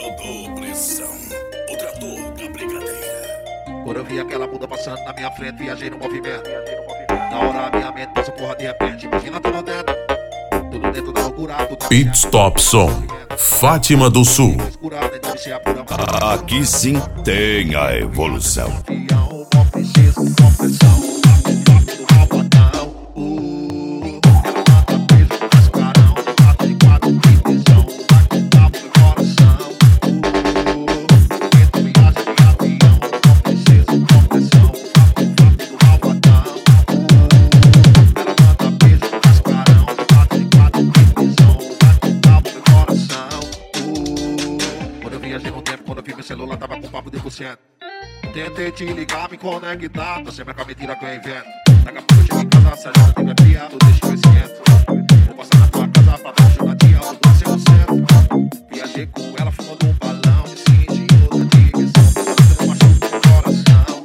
Rodou pressão, o trator da brigadeira. Quando eu vi aquela bunda passando na minha frente, viajei no movimento. Na hora a minha mente passa porra de repente. Imagina tudo dentro da loucura. Pit Stop Som, Fátima do Sul. Aqui sim tem a evolução. Quando eu vi meu celular tava com papo de porcento. Tentei te ligar, me conectar. Tô sempre com a mentira que eu invento. Daqui a pouco eu chego em casa, sarjeta de bebia, eu deixo eu esquento. Vou passar na tua casa pra dar uma jogadinha, eu dou 100%. Viajei com ela, fumando um balão. Me senti outra direção, você não machuca o coração.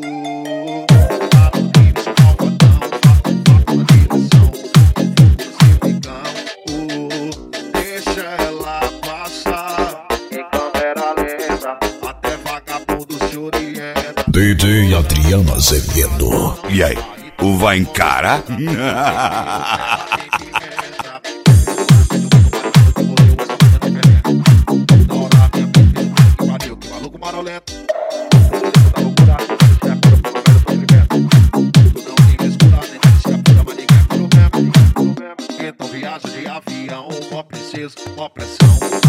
Tá no time, sou malvadão. Fato na direção, você ficão. Deixa ela passar. Até vagabundo se orienta. DJ Adriano Azevedo. E aí, o vai encarar? Então viaja de avião, mó princesa, mó pressão.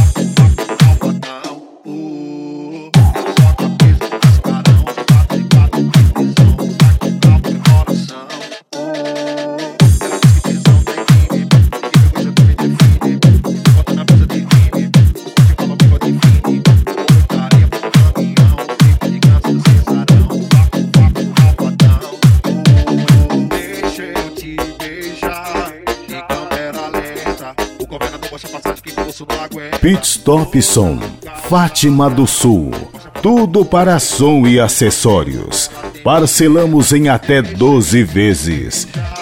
Pit Stop Som, Fátima do Sul. Tudo para som e acessórios. Parcelamos em até 12 vezes.